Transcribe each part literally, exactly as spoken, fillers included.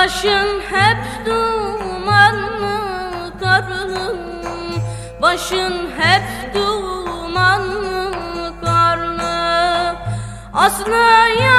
Başın hep dumanlı karlı, başın hep dumanlı karlı. Aslıya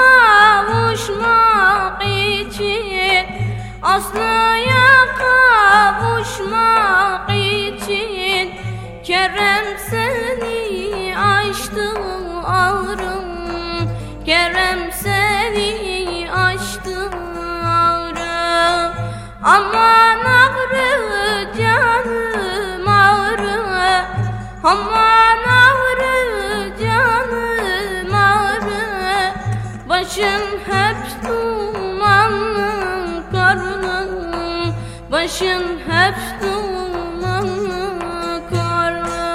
kavuşmak için, aslıya kavuşmak için Kerem seni açtı ağrım, Kerem seni açtı ağrım. Aman ağrı canım ağrı, aman ağrı canım ağrı. Başın hep dumanlı karlı, başın hep dumanlı karlı.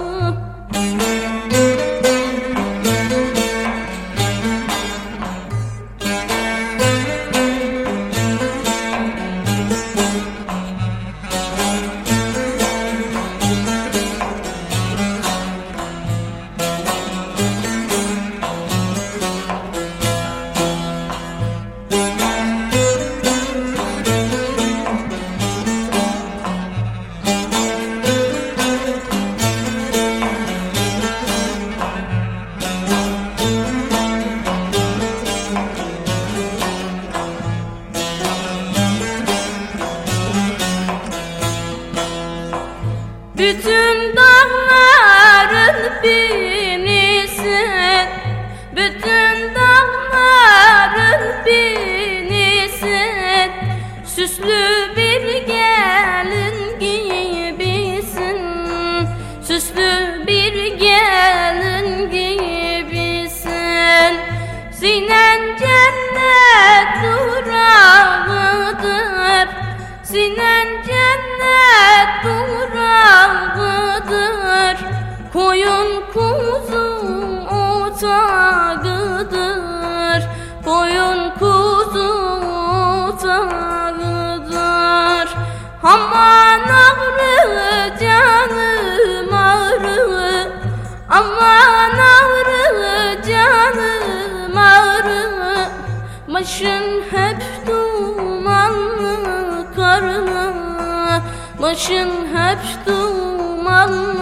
Bütün dağların birisin, bütün dağların birisin. Süslü bir gelin gibisin, süslü bir gelin gibisin. Sinen cennet durağıdır, sinen cennet durağıdır. Koyun kuzu otağıdır, koyun kuzu otağıdır. Aman ağrı canım ağrı, aman ağrı canım ağrı. Başın hep dumanlı karlı, başın hep dumanlı